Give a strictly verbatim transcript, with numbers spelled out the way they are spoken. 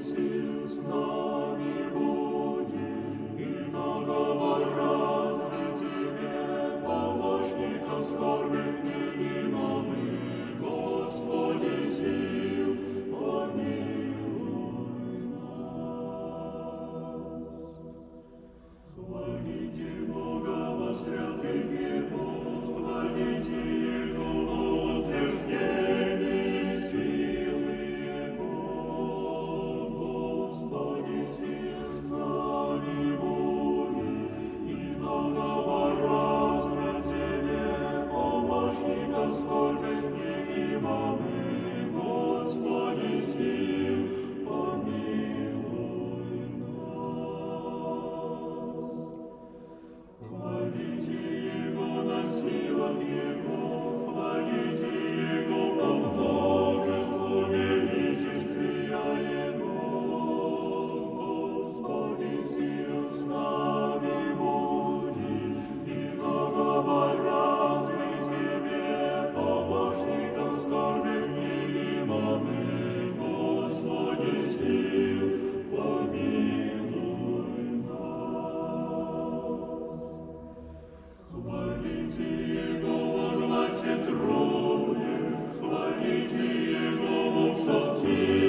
сил с нами будет, и многообразный Тебе, помощником скорбных дней мы, Господи сил, помилуй нас. Хвалите Бога во святых Его, хвалите Его во утверждении силы Его. Господи сил с нами будет, и многообразно Тебе, помощником скорбных дней мы, Господи сил, помилуй нас. Хвалите Его на силах Его, хвалите Его по множеству величествия Его. Господи сил с нами будет, и многообразный Тебе, помощником скорбных дней мы, Господи сил, помилуй нас. Хвалите Его во гласе трубных, хвалите Его в псалтире.